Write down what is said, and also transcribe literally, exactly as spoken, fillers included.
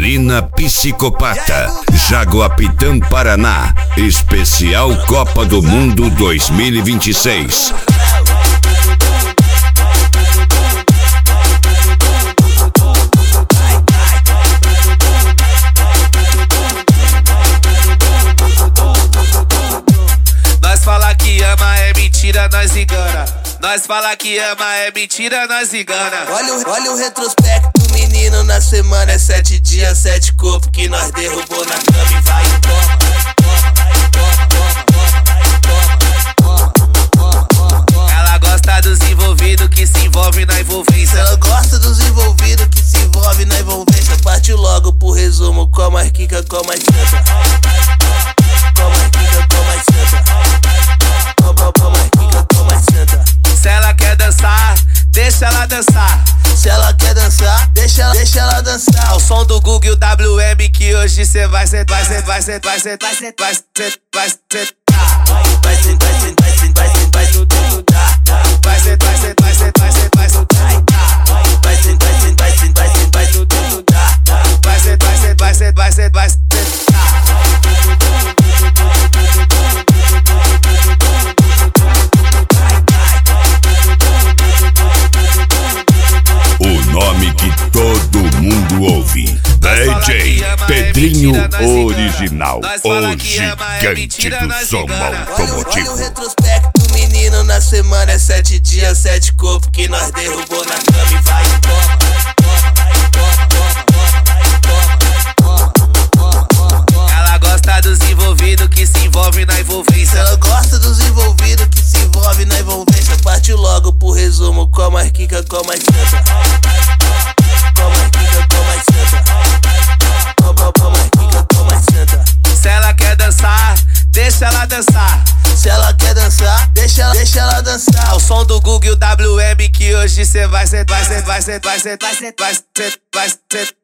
Celina Psicopata, Jaguapitã, Paraná. Especial Copa do Mundo dois mil e vinte e seis. Nós fala que ama é mentira, nós engana. Nós fala que ama é mentira, nós engana. Olha o, olha o retrospecto do menino na semana. É sete dias, sete corpos que nós derrubou na cama e vai e toma, toma, toma, toma. Ela gosta dos envolvidos que se envolvem na envolvência. Ela gosta dos envolvidos que se envolvem na envolvência. Partiu logo pro resumo, com mais quica, com mais senta. Com mais quica, com mais senta. Com mais quica, com mais senta. Se ela quer dançar, deixa ela dançar. Se ela quer dançar, deixa ela, deixa ela dançar. Ao som do Google W M que hoje cê vai sentar, vai sentar, vai sentar, vai sentar, vai sentar, vai sentar, vai sentar. Vai sentar, vai sentar, vai sentar, vai sentar, vai sentar. Vai sentar, vai sentar, vai sentar, vai sentar, vai sentar. Vai sentar, vai sentar, vai sentar, vai sentar, vai sentar. Vai sentar, vai sentar, vai sentar, vai sentar, vai sentar. O nome que todo mundo ouve. D J Pedrinho Original, o gigante do som automotivo. Olha o retrospecto do menino na semana. É sete dias, sete corpos que nós derrubou na cama e vai e toma, toma, toma, toma, toma. Ela gosta dos envolvidos que se envolvem na envolvência. Ela gosta dos envolvidos que se envolvem na envolvência. Partiu logo pro resumo, com mais quica, com mais senta. Com mais quica, com mais senta. Com mais quica, com mais senta. Se ela quer dançar, deixa ela dançar. Se ela quer dançar, deixa ela, deixa ela dançar. Ao som do Google W M que hoje cê vai sentar, vai sentar, vai sentar, vai sentar, vai sentar, vai sentar.